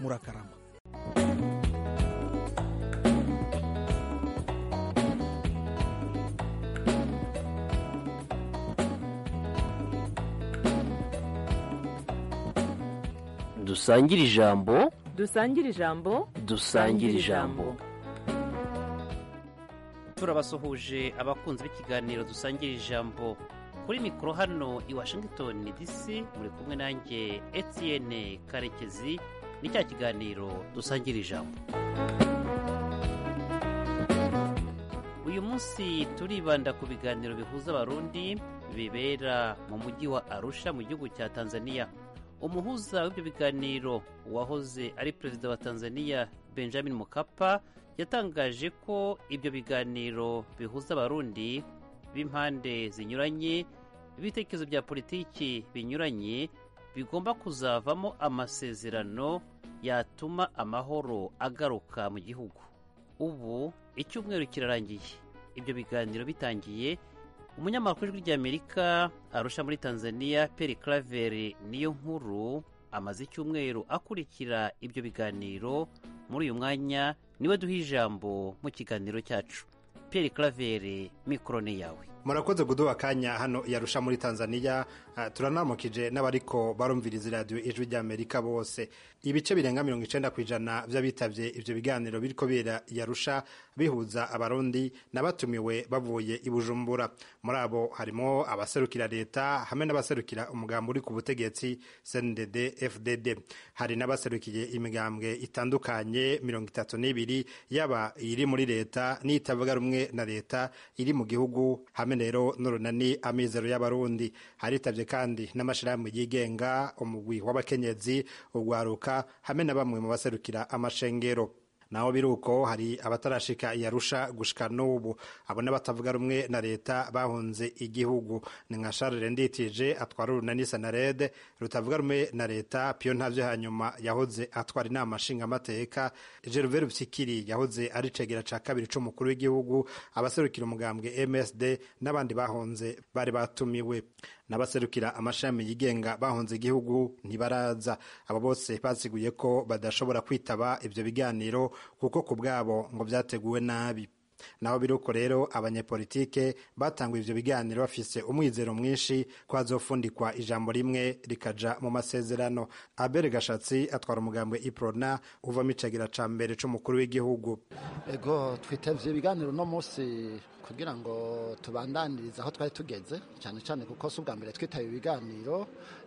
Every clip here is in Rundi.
murakarama. dusangire ijambo dusangire ijambo dusangire ijambo. turabasuhuje abakunzi b'ikiganiro dusangira ijambo. Kuri mikoro hano i Washington DC muri kumwe nanjye Etienne Karekezi ni cya kiganiro dusangira ijambo. Uyu munsi turibanda ku biganiro bihuza abarundi bibera mu mujyi wa Arusha mu gihugu cya Tanzania. Umuhuza w'ibyo biganiro wahoze ari perezida wa Tanzania Benjamin Mkapa yatangaje ko ibyo biganiro bihuza abarundi b'impande zinyuranye, ibitekerezo bya politiki binyuranye, bigomba kuzavamo amasezerano yatuma amahoro agaruka mu gihugu. Ubu icyumweru kirarangiye ibyo biganiro bitangiye. Umunyamakuru w'ijwi ry'Amerika Arusha muri Tanzania Pierre Claver niyo nkuru amaze icyumweru akurikira ibyo biganiro. Muri uyu mwanya niwe duha ijambo mu kiganiro cyacu. Pierre Claver, mikoro ni yawe. Murakoze kuduha akanya hano Yarusha muri Tanzania. Turanamukije n'abariko barumviriza radio ijwi ry'Amerika bose. Ibice birenga 90% vy'abitavye ivyo biganiro biriko bera Yarusha bihuza abarundi n'abatumiwe bavuye i Bujumbura. Muri abo harimo abaserukira leta hamwe n'abaserukira umugambo uri ku butegetsi CNDD FDD. Hari n'abaserukiye imigambwe itandukanye 32 yaba iri muri leta n'itavuga rumwe na leta iri mu gihugu hamwe rero n'urunani amizero y'abarundi. Haritavye kandi n'amashirahamwe yigenga, umugwi w'abakenyezi, ugwaruka hamwe na bamwe mu baserukira amashengero. Naho biruko hari abatarashika Yarusha gushika n'ubu. Abo n'abatavuga rumwe na leta bahunze igihugu. Ni nka Charles Nditije atwara urunani Sanarede rutavuga rumwe na leta, Pio Ntavyo hanyuma yahoze atwara inama nshingamateka, Gervais Rupyikiri yahoze ari cegera ca kabiri c'umukuru w'igihugu, abaserukira umugambwe MSD n'abandi bahunze bari batumiwe. N'abaserukira amashami yigenga bahunze igihugu ntibaraza. Abo bose basiguye ko badashobora kwitaba ivyo biganiro kuko ku bwabo ngo vyateguwe nabi. Naho biruko rero abanyepolitike batanguye ivyo biganiro bafise umwizero mwinshi ko hazofundikwa ijambo rimwe rikaja mu masezerano. Abel Gashatsi atwara umugambwe Iprona uva micegera ca mbere c'umukuru w'igihugu. Ego twitevye ibiganiro no munsi kugira ngo tubandanirize aho twari tugeze, cyane cyane kuko subwa mbere twitaye ibiganiro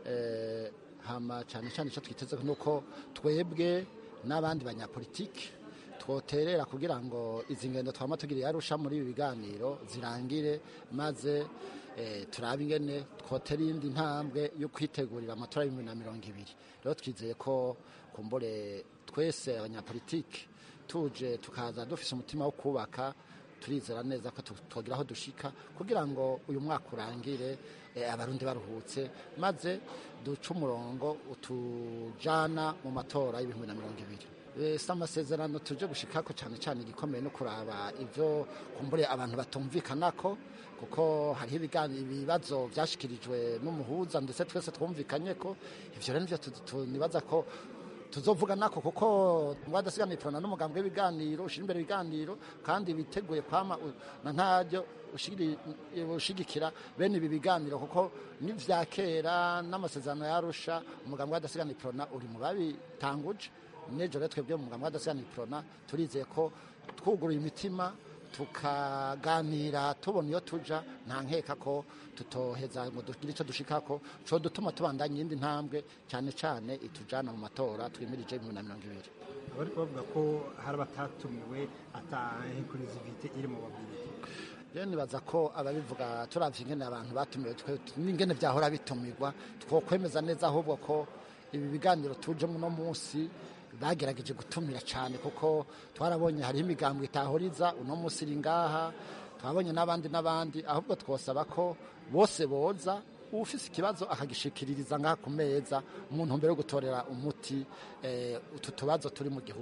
hama cyane cyane cyo twiteze nuko twebwe n'abandi banyapolitike twoterera kugira ngo izi ngendo twama tugiriye Arusha muri ibi biganiro zirangire, maze turabe ingene twotera indi ntambwe yo kwitegurira amatora y'2020. Rero twizeye ko kumbore twese abanyapolitike tuje tukaza dufise umutima wo kubaka, turizera neza ko twogira aho dushika kugira ngo uyu mwaka urangire abarundi baruhutse, maze duce umurongo utujana mu matora y'2020. Amasezerano tuje gushikako cyane cyane igikomeye no kuraba ivyo kumbure abantu batumvikanako, kuko hariho ibibazo byashikirijwe n'umuhuza ndetse twese twumvikanye ko ivyo rero nibaza ko tuzovuga nako, kuko mwadasigana Iprona n'umugambwe w'ibiganiro ushira imbere ibiganiro kandi biteguye kwama na ntajyo ushigikira bene ibi biganiro, kuko n'ivya kera n'amasezerano yarusha umugambwe wadasigana Iprona uri mu babitanguje. Nejo rero twebwe mu mugambwe wadasigana Iprona turizeye ko twuguruye imitima tukaganira tubona iyo tuja, nta nkeka ko tutoheza ngo dugire icyo dushikako cyo dutuma tubandanya indi ntambwe cyane cyane itujana mu matora twimirije 2020. Bari bavuga ko hari batatumiwe atahinkurizivite iri mu babiri. Rero nibaza ko ababivuga turavye ingene abantu batumiwe n'ingene vyahora bitumirwa, twokwemeza neza ahubwo ko ibi biganiro tuje muno munsi bagerageje gutumira cyane, kuko twarabonye hari imigambwe itahoriza uno munsi iri ngaha, twabonye n'abandi, ahubwo twosaba ko bose boza ufise ikibazo akagishikiririza ngaha ku meza mu ntumbero yo gutorera umuti utu tubazo turi mu gihugu.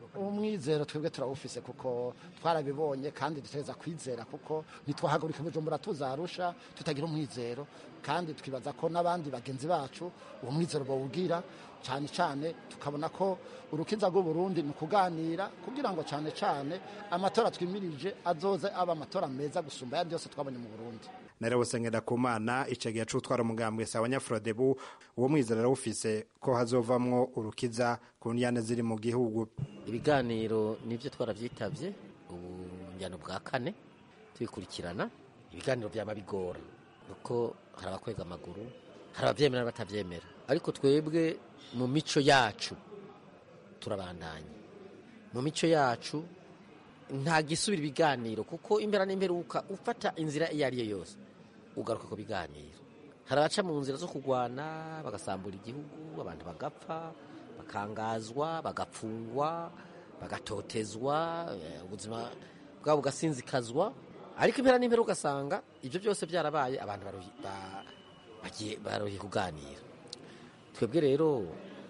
umwizero twebwe turawufise kuko twarabibonye kandi dutegereza kwizera kuko ntitwahagurika Bujumbura tuza Arusha tutagira umwizero kandi twibaza ko n'abandi bagenzi bacu uwo mwizero bawugira cyane cyane tukabona ko urukiza rw'u Burundi ni ukuganira kugira ngo cyane cyane amatora twimirije azoze aba amatora meza gusumba ayandi yose twabonye mu Burundi. Narabose Ngendakumana icegera c'utwara umugambwe sawa Nyafrodebu uwo mwizero arawufise ko hazovamwo urukiza ku njyana ziri mu gihugu. Ibiganiro nivyo twaravyitavye ubu njyano bwa kane tubikurikirana. Ibiganiro byama bigora kuko hari abakwega amaguru, hari abavyemera n'abatavyemera, ariko twebwe mu mico yacu turabandanya. Mu mico yacu nta gisubira ibiganiro kuko imbera n'imperuka ufata inzira iyo ari yo yose ugaruka ku biganiro. Hari abaca mu nzira zo kugwana bagasambura igihugu, abantu bagapfa, bakangazwa, bagapfungwa, bagatotezwa, ubuzima bwabo bugasinzikazwa, ariko impera n'impera ugasanga ibyo byose byarabaye, abantu baruhiye kuganira. Twebwe rero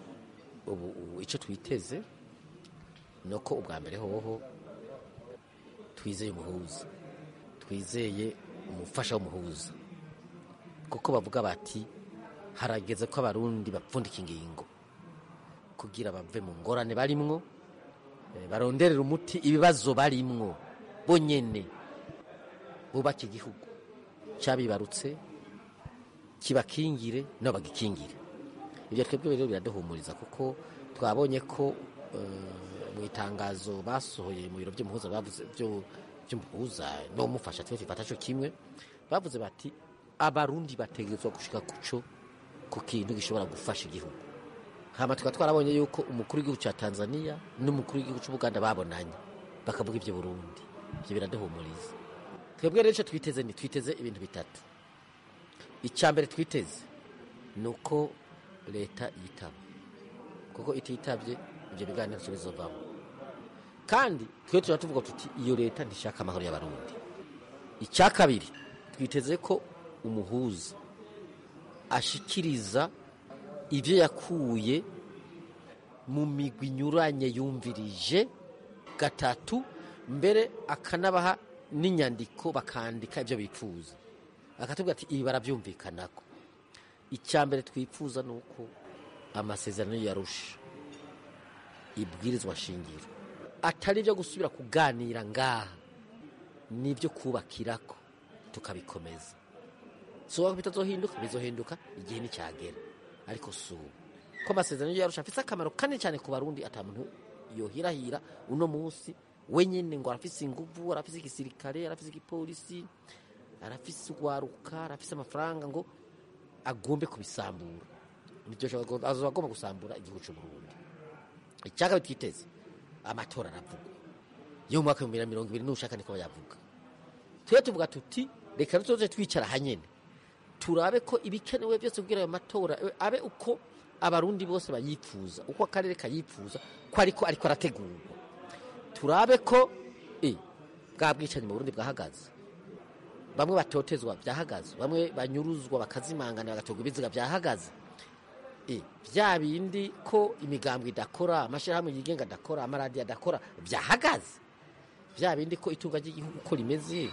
ubu icyo twiteze nuko ubwa mbere hoho twizeye umuhuza, twizeye umufasha w'umuhuza, kuko bavuga bati harageze ko abarundi bapfundika ingingo kugira bave mu ngorane barimwo, baronderera umuti ibibazo barimwo bonyene, bubake igihugu cyabibarutse kibakingire no bagikingire. Ibyo twebwe rero biraduhumuriza kuko twabonye ko mu itangazo basohoye mu biro by'umuhuza bavuze by'umuhuza no mufasha twe tifata cyo kimwe, bavuze bati abarundi bategetswe gushika kuco ku kintu gishobora gufasha igihugu. Hama twarabonye yuko umukuru w'igihugu cya Tanzania n'umukuru w'igihugu cy'u Buganda babonanye bakavuga ibyo Burundi. Ibyo biraduhumuriza. Twebwe rero twiteze ibintu bitatu. Icyambere twiteze nuko leta yitaba, kuko ititabye ibyo biganiro bizovamo. Kandi twe turatuvuga tuti iyo leta ntishaka amahoro y'abarundi. Icyakabiri twiteze ko umuhuza ashikiriza ibyo yakuye mu migwi inyuranye yumvirije. Gatatu mbere akanabaha n'inyandiko bakandika ibyo bifuza, akatubwira ati ibi barabyumvikanako. Icyambere twifuza nuko amasezerano y'Arusha, ibwirizwa shingiro atari byo gusubira kuganira ngaha, nibyo kubakirako tukabikomeza. So bizohinduka igihe nicyagera, ariko ko amasezerano y'Arusha afite akamaro kanini cyane ku barundi. Atamuntu yohirahira uno munsi wenyine ngo arafise inguvu, arafise igisirikare, arafise igipolisi, arafise ugwaruka, arafise amafaranga ngo agombe kubisambura. Nibyo azogomba gusambura igihugu cy'u Burundi. Icyaka twiteze amatora aravugwa yo mu mwaka wa 2020 n'ushaka niko bayavuga. Twe tuvuga tuti reka tuzoze twicara hanyene turabe ko ibikenewe byose kugira ayo matora abe uko abarundi bose bayifuza, uko akarere kayifuza, ko ariko arategurwa. Turabe ko bwa bwicanyi mu Burundi bwahagaze, bamwe batotezwa byahagaze, bamwe banyuruzwa bakazimangana bagatogwa ibiziga byahagaze. Bya bindi ko imigambwe idakora, amashirahamwe yigenga adakora, amaradiyo adakora byahagaze. Bya bindi ko itunga ry'igihugu ko rimeze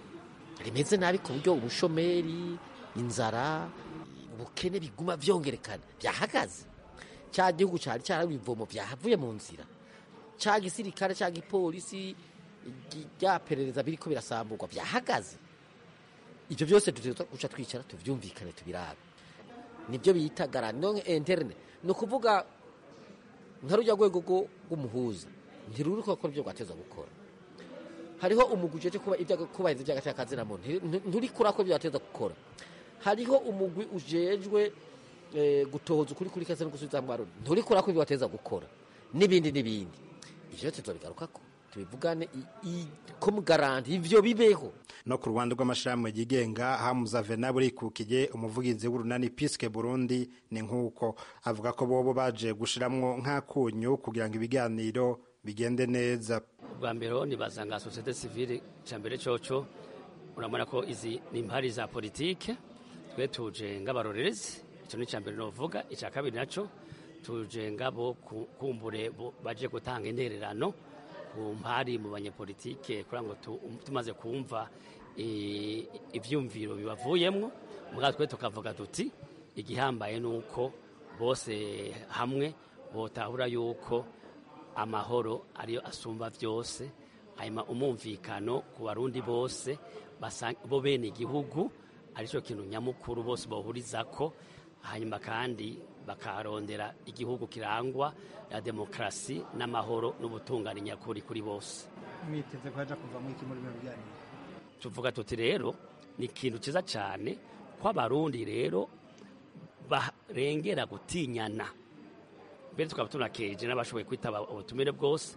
nabi ku buryo ubushomeri, inzara, ubukene biguma vyongerekana byahagaze. Cya gihugu cyari cyarabivomo byahavuye mu nzira, cya gisirikare, cya gipolisi, byaperereza biriko birasamburwa byahagaze. Ibyo byose dutegerezwa guca twicara tuvyumvikane tubirabe. Nibyo bita garanti interne, no kuvuga nkarujya rwego rw'umuhuza ntiruriko ko byo gwateza gukora. Hariho umugwi uje kuba ibyo kubahiriza by'agatakazi na muntu nturi kurako byo bateza gukora. Hariho umugwi ujejwe gutoza kuri kase no gusubiza mu barundi nturi kurako byo bateza gukora, n'ibindi ivyo tuzobigarukako tubivugane ko mu garanti ivyo bibeho. No ku Rwanda rw'amashirahamwe yigenga Hamuza Venaburi kukije umuvugizi w'urunani Piske Burundi ni nkuko avuga ko bobo baje gushiramwo nk'akunyu kugira ngo ibiganiro bigende neza. Bwa mbere ni bazanga societe civile cyambere coco urabona ko izi ni impari za politike twe tuje ngabarorerezi. Icyo ni cyambere no vuga. Icya kabiri naco tuje ngabo kumbure baje gutanga intererano ku mpari mu banyepolitike kugira ngo tumaze kumva ivyumviro bibavuyemwo mugabo twe tukavuga tuti igihambaye nuko bose hamwe botahura yuko amahoro ariyo asumba vyose hanyuma umumvikano ku barundi bose bo bene igihugu arico kintu nyamukuru bose bohurizako hanyuma kandi bakarondera igihugu kirangwa ya demokrasi n'amahoro n'ubutungane nyakuri kuri bose. Mwiteze ko haja kuva mu iki muri bino biganiro? Tuvuga tuti rero ni ikintu ciza cyane ko abarundi rero barengera gutinyana mbere tukaba tunakeje n'abashoboye kwitaba ubutumire bwose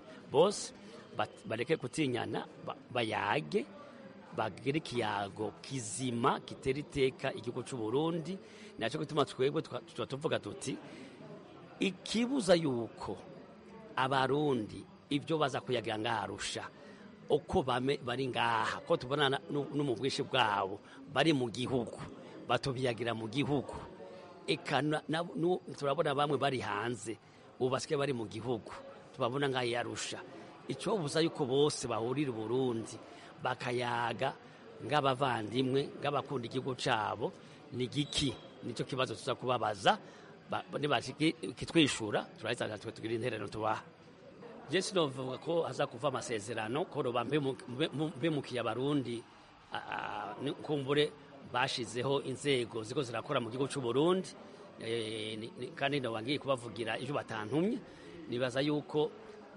bareke gutinyana bayage bagire ikiyago kizima kitera iteka igihugu cy'u Burundi nacyo gituma twebwe tuvuga tuti ikibuza yuko abarundi ibyo baza kuyagira ngaharusha uko bari ngaha ko tubona no mu bwishi bwabo bari mu gihugu batubiyagira mu gihugu turabona bamwe bari hanze ubu basigaye bari mu gihugu tubabona ngaho yarusha icyo buza yuko bose bahurira Burundi bakayaga ng'abavandimwe ng'abakunda igihugu cyabo ni giki nicyo kibazo tuza kubabaza kitwishura turahita tugira intererano tubaha Jesse novuga ko haza kuva amasezerano ko bemukiye abarundi kumbure bashizeho inzego ziko zirakora mu gihugu cy'u Burundi kandi ndawangiye kubavugira ivyo batantumye nibaza yuko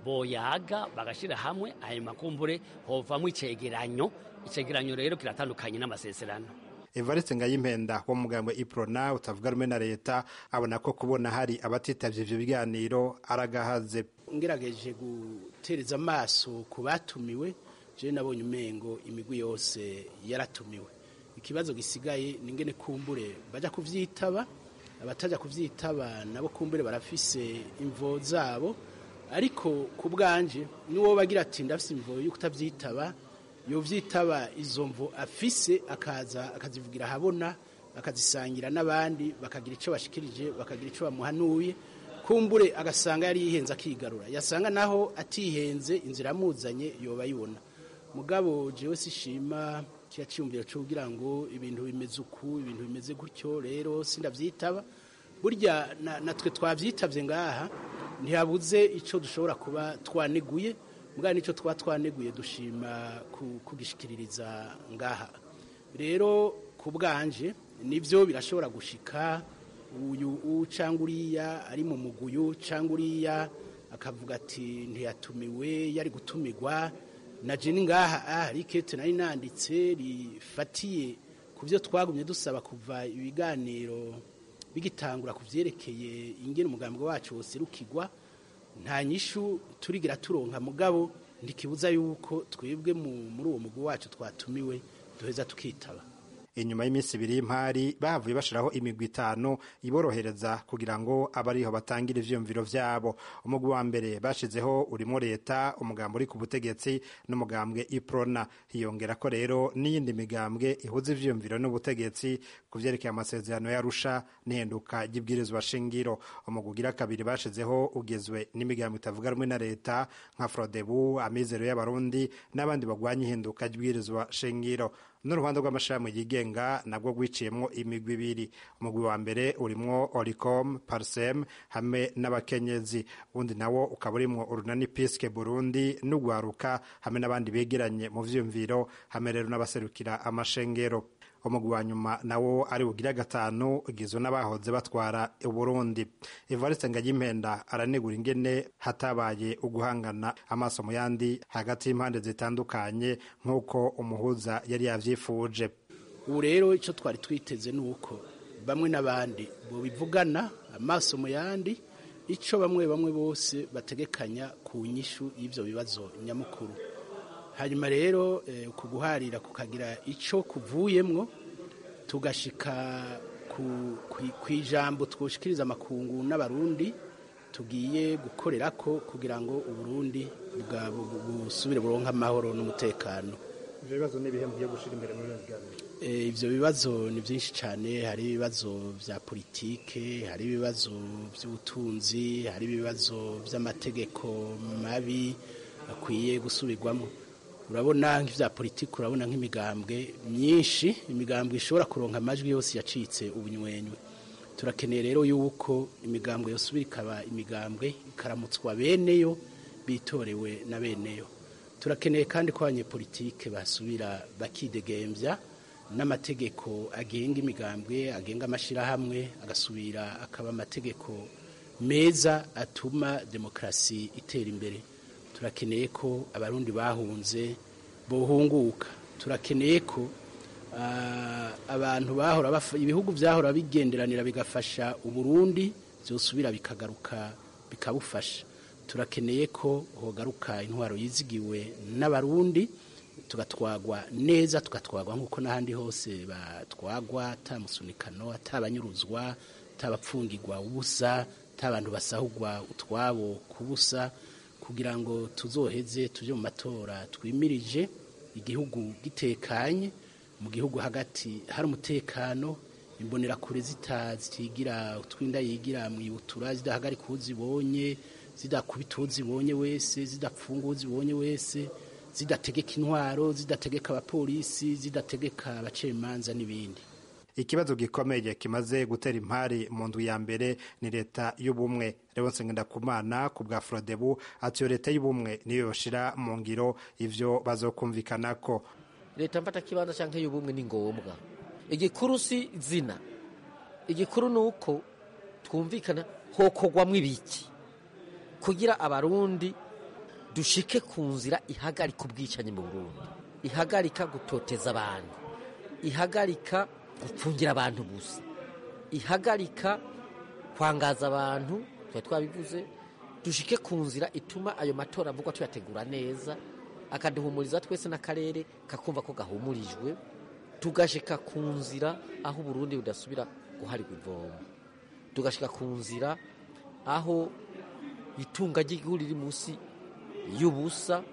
boyaga bagashira hamwe hanyuma kumbure hovamwe icegeranyo rero kiratandukanye n'amasezerano. Evariste Ngayimpenda wo mugambwe Iprona utavuga rumwe na leta abona ko kubona hari abatitavye ivyo biganiro aragahaze. Ngerageje gutereza amaso ku batumiwe je nabonye umengo imigwi yose yaratumiwe. Ikibazo gisigaye ningene kumbure baja kuvyitaba abataja kuvyitaba nabo kumbure barafise imvo zabo ariko ku bwanje niwo bagira ati ndafise imvo yo kutavyitaba yovyitaba izo mvo afise akazivugira habona akazisangira n'abandi bakagira ico bashikirije bakagira ico bamuhanuye kumbure agasanga yari yihenze akigarura yasanga naho atihenze inzira amuzanye yoba yibona mugabo jewe sishima kiya cyumvira cyo kugira ngo ibintu bimeze uku ibintu bimeze gutyo rero sindavyitaba burya natwe twavyitavye ngaha ntihabuze ico dushobora kuba twaneguye mugabo nico twaneguye dushima kugishikiririza ngaha rero ku bwanje nivyo birashobora gushika uyu ucanguriya ari mu muguyu canguriya akavuga ati ntiyatumiwe yari gutumirwa naje ni ngaha rikete nari nanditse rifatiye kuvyo twagumye dusaba kuva ibiganiro bigitangura kuvyerekeye ingene umugambi wacu woserukirwa nta nyishu turigira turonka mugabo ndikibuza yuko twebwe muri uwo mugwi wacu twatumiwe duheza tukitaba. Inyuma y'iminsi ibiri y'impari bahavuye bashiraho imigwi 5 iborohereza kugira ngo abariho batangire ivyumviro vyabo. Umugwi wa mbere bashizeho urimo leta umugambo uri ku butegetsi n'umugambwe Iprona hiyongera ko rero n'iyindi migambwe ihuza ivyumviro n'ubutegetsi kuvyerekeye amasezerano yarusha n'ihenduka ry'ibwirizwa shingiro. Umugwi ugira kabiri bashizeho ugezwe n'imigambwe itavuga rumwe na leta nka Frodebu Amizero y'abarundi n'abandi bagwanya ihenduka ry'ibwirizwa shingiro. N'uruhande rw'amashami yigenga nabwo gwiciyemwo imigwi ibiri. Umugwi wa mbere urimwo Oricom, Parsem hamwe n'abakenyezi undi nawo ukaba urimwo urunani Piske Burundi n'ugwaruka hamwe n'abandi begeranye mu vyumviro hamwe rero n'abaserukira amashengero. Umugwi wa nyuma nawo ari ugira 5 ugizwe n'abahoze batwara Burundi. Evariste Ngayimpenda aranegura ingene hatabaye uguhangana amaso mu yandi hagati y'impande zitandukanye nk'uko umuhuza yari yavyifuje. Ubu rero ico twari twiteze nuko bamwe n'abandi bo bivugana amaso mu yandi ico bamwe bose bategekanya ku nyishu y'ivyo bibazo nyamukuru. Hanyuma rero kuguharira kukagira ico kuvuyemwo tugashika ku ijambo twoshikiriza amakungu n'abarundi tugiye gukorerako kugira ngo Uburundi busubire buronka amahoro n'umutekano. Ivyo bibazo n'ibihe mugiye gushira imbere muri biganiro. Ivyo bibazo ni byinshi cyane, hari ibibazo vya politike, hari ibibazo by'ubutunzi, hari ibibazo by'amategeko mabi akwiye gusubirwamo. Urabona nk'ivya politike, urabona nk'imigambwe myinshi, imigambwe ishobora kuronka amajwi yose yacitse ubunywenywe. Turakeneye rero yuko imigambwe yosubira ikaba imigambwe ikaramutswa beneyo bitorewe na beneyo. Turakeneye kandi ko abanyepolitike basubira bakidegembya n'amategeko agenga imigambwe, agenga amashirahamwe, agasubira akaba amategeko meza atuma demokrasi itera imbere. Turakeneye ko abarundi bahunze bohunguka. Turakeneye ko abantu bahora ibihugu byahora bigenderanira bigafasha Uburundi byosubira bikagaruka bikabufasha. Turakeneye ko hogaruka intwaro yizigiwe n'abarundi, tugatwagwa neza, tugatwagwa nk'uko n'ahandi hose batwagwa, atamusunikano, atabanyuruzwa, atabapfungirwa ubusa, atabantu basahugwa utwabo kubusa, kugira ngo tuzoheze tuje mu matora twimirije igihugu gitekanye, mu gihugu hagati hari umutekano, imbonerakure zitigira utwinda yigira mwibutura, zidahagarika uzibonye, zidakubita uzibonye wese, zidapfunga uzibonye wese, zidategeka intwaro, zidategeka abapolisi, zidategeka abacemanza n'ibindi. Ikibazo gikomeye kimaze gutera impari mu ndwi ya mbere ni leta y'ubumwe. Leonce Ngendakumana ku bwa Frodebu ati leta y'ubumwe niyo yoshira mu ngiro ivyo bazokumvikanako. Leta mfata kibanza canke y'ubumwe ni ngombwa. Igikuru si zina, igikuru nuko twumvikana hokogwamwe ibiki kugira abarundi dushike ku nzira ihagarika ubwicanyi mu Burundi, ihagarika gutoteza abantu, ihagarika gupfungira abantu gusa, ihagarika kwangaza abantu, twabivuze, dushike ku nzira ituma ayo matora avugwa tuyategura neza, akaduhumuriza twese n'akarere kakumva ko gahumurijwe, tugashika ku nzira aho Burundi budasubira guharirwa ivomo, tugashika ku nzira aho itunga ry'igihugu riri munsi y'ubusa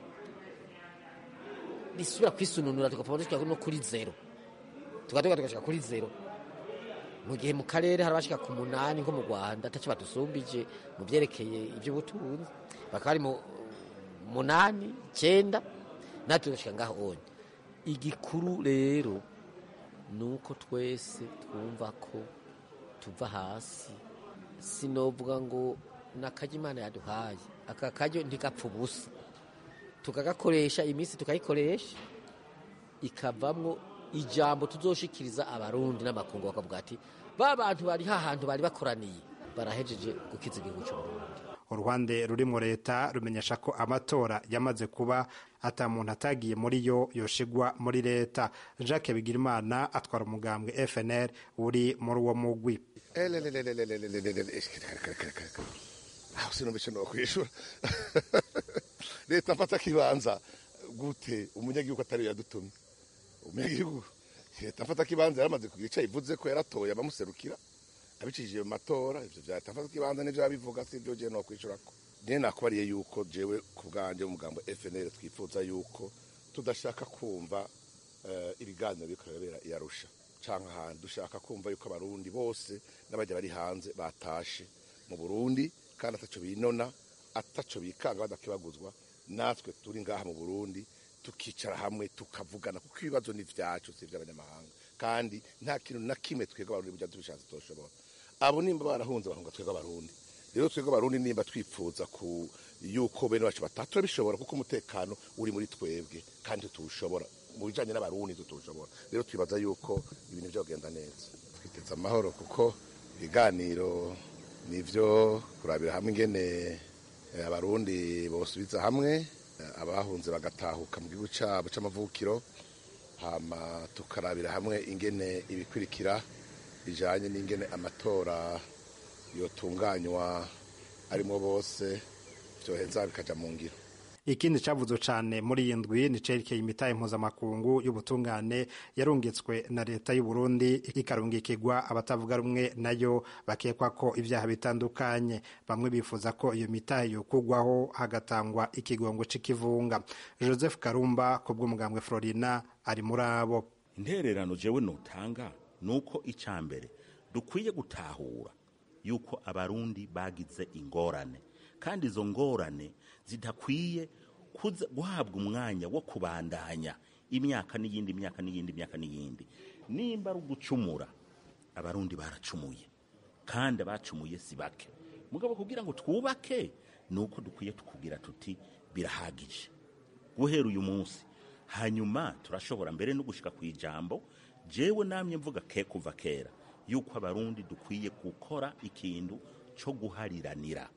risubira kwisununura, tugapfa no kuri zero, tugashika kuri zero. Mu gihe mu karere harabashika ku 8 nko mu Rwanda ataco badusumbije mu byerekeye iby'ubutunzi, bakari mu 8 9 natwe dushika ngaho onye. Igikuru rero nuko twese twumva ko tuva hasi, sinovuga ngo nakaje Imana yaduhaye, aka kajyo ntigapfa ubusa, tukagakoresha iminsi tukayikoresha ikavamwo ijambo tuzoshikiriza abarundi n'amakungu bakavuga ati ba bantu bari hahantu bari bakoraniye barahejeje gukiza igihugu cy'u Burundi. Uruhande rurimo leta rumenyesha ko amatora yamaze kuba ata muntu atagiye muri yo yoshigwa muri leta. Jacques Bigirimana atwara umugambwe FNL uri muri uwo mugwi. aho sinumvise no kwishura leta mfata kibanza gute umunyagihugu atari yadutumye umunyagihugu leta mfata kibanza yaramaze kugica ivuze ko yaratoye abamuserukira abicishije mu matora ivyo vya leta mfata kibanza n'ivyo abivuga si byo je no kwishurako ne nakubariye yuko jewe ku bwanje umugambo FNL twifuza yuko tudashaka kumva ibiganiro bikorera yarusha canka ahantu dushaka kumva yuko abarundi bose n'abajya bari hanze batashe mu Burundi kandi ataco binona ataco bikanga badakibaguzwa natwe turi ngaha mu Burundi tukicara hamwe tukavugana kuko ibibazo ni vyacu si vy'abanyamahanga kandi nta kintu na kimwe twega abarundi bujya tubishatse toshobora abo nimba barahunze bahunga twega abarundi rero twega abarundi nimba twifuza ku yuko bene bacu batatu bishobora kuko umutekano uri muri twebwe kandi tuwushobora mu bijanye n'abarundi tutushobora rero twibaza yuko ibintu byogenda neza twiteza amahoro kuko ibiganiro nivyo kurabira hamwe ingene abarundi bosubiza hamwe abahunze bagatahuka mu gihugu cyabo c'amavukiro hama tukarabira hamwe ingene ibikurikira bijanye n'ingene amatora yotunganywa arimo bose byoheza bikaja mu ngiro. Ikindi cavuzo cane muri iyi ndwi ni cerekeye imitahe mpuzamakungu y'ubutungane yarungitswe na leta y'u Burundi ikarungikirwa abatavuga rumwe nayo bakekwa ko ivyaha bitandukanye. Bamwe bifuza ko iyo mitahe yokugwaho hagatangwa ikigongo c'ikivunga. Joseph Karumba ku bw'umugambwe Florina ari muri abo. intererano jewe notanga nuko icambere dukwiye gutahura yuko abarundi bagize ingorane kandi izo ngorane zidakwiye guhabwa umwanya wo kubandanya imyaka n'iyindi myaka n'iyindi myaka n'iyindi. Nimba ari ugucumura, abarundi baracumuye kandi abacumuye si bake, mugabo kugira ngo twubake nuko dukwiye tukugira tuti birahagije guhera uyu munsi, hanyuma turashobora mbere no gushika ku ijambo jewe namye mvuga kuva kera yuko abarundi dukwiye gukora ikintu cyo guhariranira,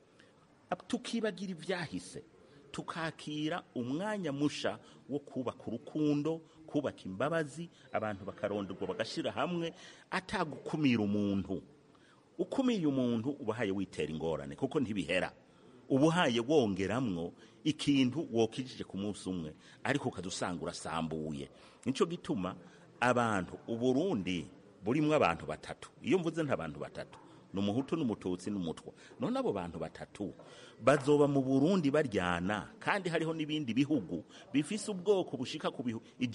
tukibagira ivyahise, tukakira umwanya musha wo kubaka urukundo, kubaka imbabazi, abantu bakaronderwa bagashira hamwe atagukumira umuntu. Ukumiye umuntu ubahaye witera ingorane kuko ntibihera, ubuhaye wongeramwo ikintu wokijije ku munsi umwe ariko ukadusanga urasambuye. Nico gituma abantu Uburundi burimwo abantu batatu, iyo mvuze ntabantu batatu n'umuhutu n'umututsi n'umutwa, none abo bantu batatu bazoba mu Burundi baryana, kandi hariho n'ibindi bihugu bifise ubwoko bushika ku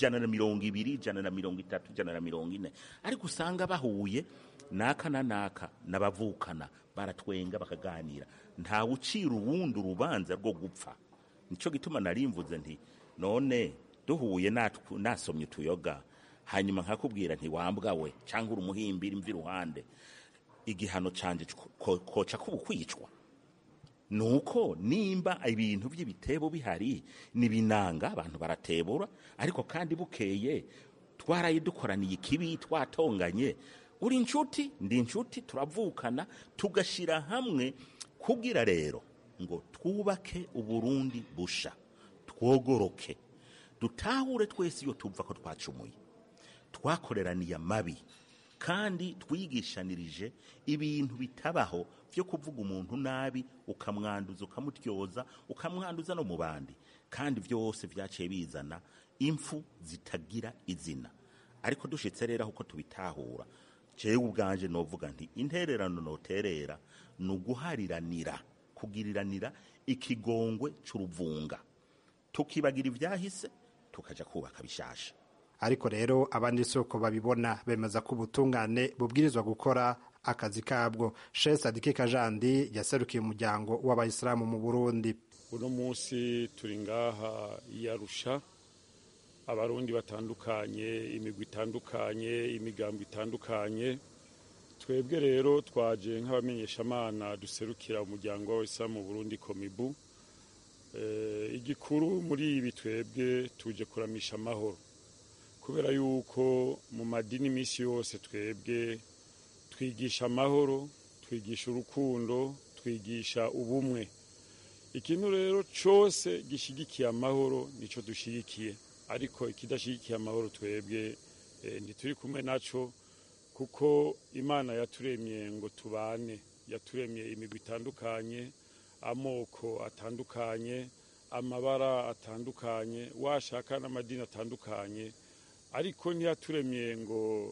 120, 130, 140, ariko usanga bahuye naka na naka n'abavukana baratwenga bakaganira, nta ucira uwundi urubanza rwo gupfa. Nico gituma narimvuze nti none duhuye nasomye utuyoga hanyuma nkakubwira nti wambwa we cyangwa urumuhimbira imvi ruhande, igihano canje koca kubukwicwa. Nuko nimba ibintu by'ibitebo bihari nibinanga abantu baratebura, ariko kandi bukeye twaraye dukoraniye ikibi twatonganye, uri inshuti ndi inshuti, turavukana tugashira hamwe kugira rero ngo twubake Uburundi busha, twogoroke, dutahure twese iyo tuva ko twacumuye, twakoreraniye amabi kandi twigishanirije ibintu bitabaho byo kuvuga umuntu nabi ukamwanduza, ukamutyoza, ukamwanduza no mu bandi, kandi byose byaciye bizana impfu zitagira izina. Ariko dushitse rero uko tubitahura, jewe ubwanje novuga nti intererano noterera nuguhariranira, kugiriranira ikigongwe c'uruvunga, tukibagira ivyahise tukaja kubaka bishasha. Ariko rero abandi soko babibona bemeza ko ubutungane bubwirizwa gukora akazi kabwo. Sheikh Sadiki Kajandi yaserukiye umuryango w'abayisilamu mu Burundi. Uno munsi turi ngaha yarusha abarundi batandukanye, imigwi itandukanye, imigambo itandukanye. Twebwe rero twaje nk'abamenyeshamana duserukira umuryango w'abayisilamu mu Burundi Komibu. Igikuru muri ibi twebwe tuje kuramisha amahoro, kubera yuko mu madini misi yose twebwe twigisha amahoro, twigisha urukundo, twigisha ubumwe. Ikintu rero cyose gishigikiye amahoro nico dushigikiye, ariko ikidashigikiye amahoro twebwe ntituri kumwe naco, kuko Imana yaturemye ngo tubane, yaturemye imigwi itandukanye, amoko atandukanye, amabara atandukanye, washaka n'amadini atandukanye, ariko ntiyaturemye ngo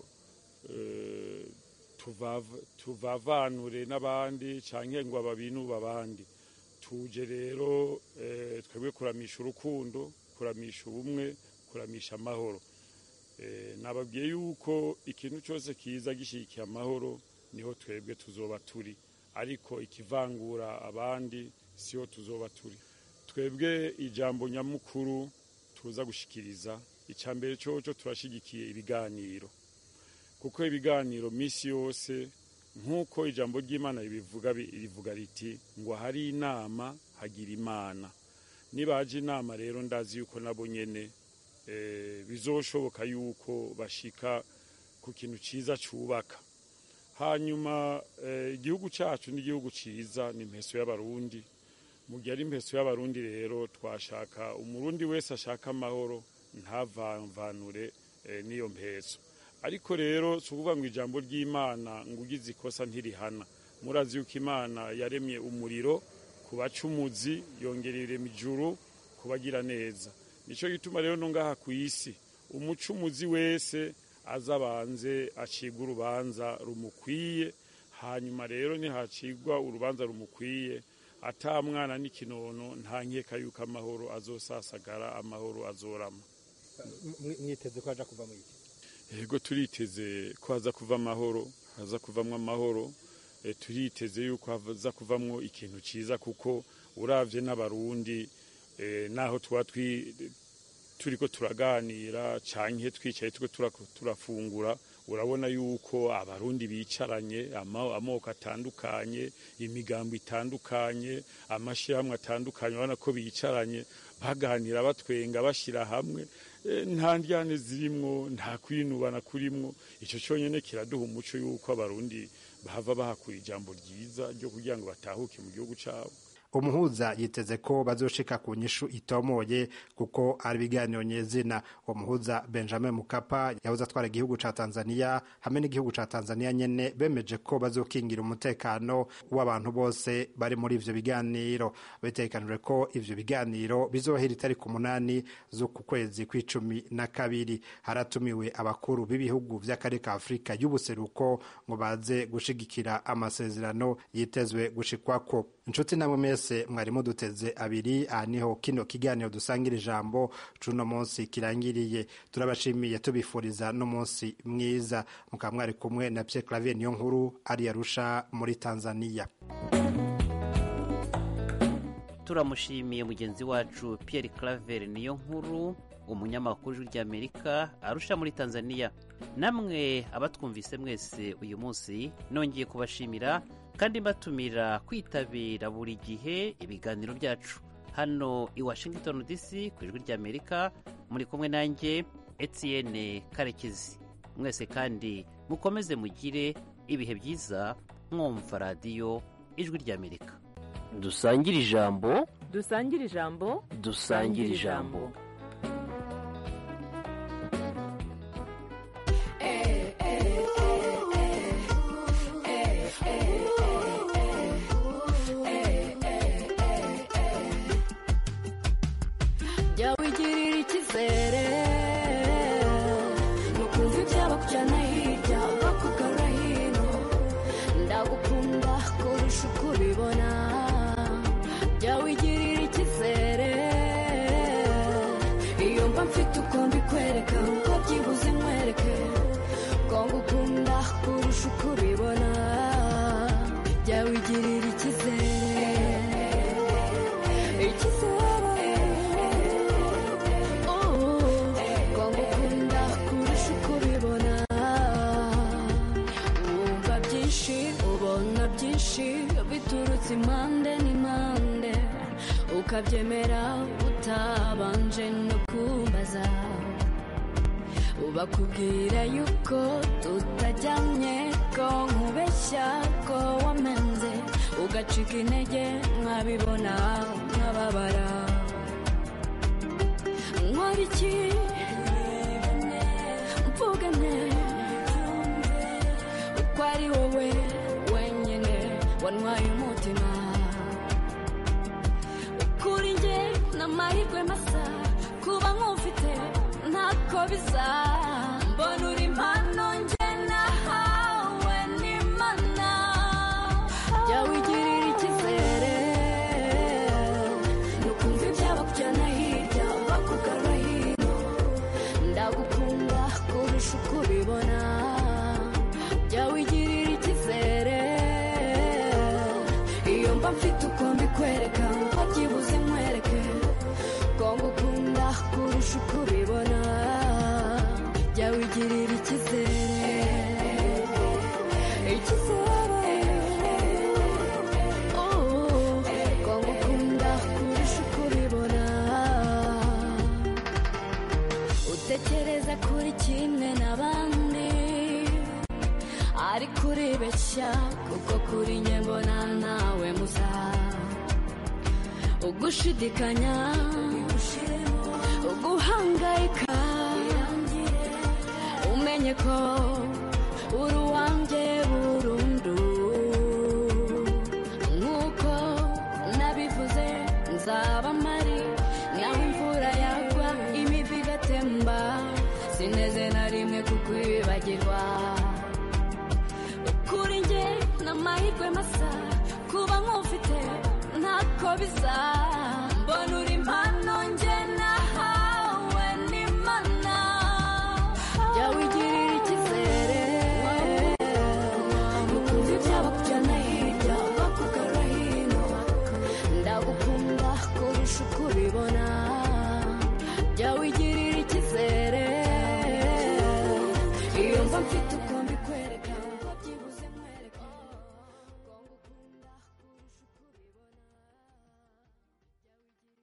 tuvavanure n'abandi canke ngo ababinu babandi. Tuje rero twebwe kuramisha urukundo, kuramisha ubumwe, kuramisha amahoro. Nababwiye yuko ikintu cyose kiza gishikiye amahoro niho twebwe tuzoba turi, ariko ikivangura abandi siho tuzoba turi. Twebwe ijambo nyamukuru tuza gushikiriza, icambere cyoco turashigikiye ibiganiro, kuko ibiganiro misi yose nkuko ijambo ry'Imana rivuga riti ngo hari inama hagira Imana. Nibaje inama rero ndazi yuko nabo nyene bizoshoboka yuko bashika ku kintu ciza cubaka. Hanyuma igihugu cacu ni igihugu ciza, ni impeso y'abarundi. Mu gihe ari impeso y'abarundi rero twashaka umurundi wese ashaka amahoro ntavanvanure n'iyo mpeso. Ariko rero sukuvuga ngo ijambo ry'Imana ngo ugize ikosa ntirihana. Murazi yuko Imana yaremye umuriro ku bacumuzi, yongerera ijuru kubagira neza. Nico gituma rero no ngaha ku isi umucumuzi wese azabanze acigwa urubanza rumukwiye, hanyuma rero nihacigwa urubanza rumukwiye, ata mwana n'ikinono nta nkeka yuko amahoro azosasagara, amahoro azorama. Mwiteze ko aja kuva mu iki? yego turiteze ko haza kuva amahoro, haza kuvamwo amahoro, turiteze yuko haza kuvamwo ikintu ciza, kuko uravye n'abarundi naho turiko turaganira canke twicaye turafungura, urabona yuko abarundi bicaranye, amoko atandukanye, imigambo itandukanye, amashirahamwe atandukanye, urabona ko bicaranye baganira batwenga bashira hamwe, nta ndyane zirimwo, nta kwinubana kurimwo. Ico cyonyene kiraduha umuco yuko abarundi bahava bahakura ijambo ryiza ryo kugira ngo batahuke mu gihugu cabo. Umuhuza yiteze ko bazoshika ku nyishu itomoye kuko ari ibiganiro nyezina. Uwo muhuza Benjamin Mkapa yahoze atwara igihugu ca Tanzania hamwe n'igihugu ca Tanzania nyene bemeje ko bazokingira umutekano w'abantu bose bari muri ivyo biganiro. Bitegekanijwe ko ivyo biganiro bizohera itariki 8 z'uku kwezi kwa12. Haratumiwe abakuru b'ibihugu vy'akarere ka Afrika y'ubuseruko ngo baze gushigikira amasezerano yitezwe gushikwako. Inshuti namwe mese mwarimu duteze abiri, niho kino kiganiro dusangira ijambo cuno munsi kirangiriye. Turabashimiye tubifuriza no munsi mwiza. Mukaba mwari kumwe na Pierre Claver Niyonkuru ari Arusha muri Tanzania. Turamushimiye mugenzi wacu Pierre Claver Niyonkuru, umunyamakuru ry'Amerika Arusha muri Tanzania. Namwe abatwumvise mwese uyu munsi nongeye kubashimira kandi mbatumira kwitabira buri gihe ibiganiro byacu hano i Washington DC ku ijwi ry'Amerika. Muri kumwe nanjye Etienne Karekezi. Mwese kandi mukomeze mugire ibihe byiza mwumva radiyo ijwi ry'Amerika. Dusangire ijambo, dusangire ijambo, dusangire ijambo. Impande n'impande ukabyemera utabanje no kumbaza, ubakubwira yuko tutajyanye, ko nkubeshya ko wamenze, ugacika intege nkabibona nkababara. Nkora iki mvugane uko ari wowe wenyine wantwaye umutima, kuri njye n'amahirwe masa kuba nkufite ntako bisa, mbona uri impano njye nahawe n'Imana. Jya wigirira icyizere nukumva ibyabakujyana hirya bakugara hino, ndagukunda kurusha uko ubibona. Jya wigirira icyizere iyo mba mfite uko mbikwereka, ko byibuze nkwereke ko ngukunda kurusha uko ubibona. Jya wigirira icyizere, icyizere ko ngukunda kurusha uko ubibona. Utekereza kuri kimwe n'abandi ariko uribeshya, kuko kuri njye mbona nawe musa. Ugushidikanya, uguhangayika, umenye ko uri uwanjye burundu. Nk'uko nabivuze nzaba mpari, naho imvura yagwa imivu igatemba, sineze na rimwe kukwibagirwa. Kuri njye n'amahirwe masa kuba nkufite ntako bisa, mbona uri impano njye nahawe n'Imana. Jya wigirira kurusha uko ubibona jya wigira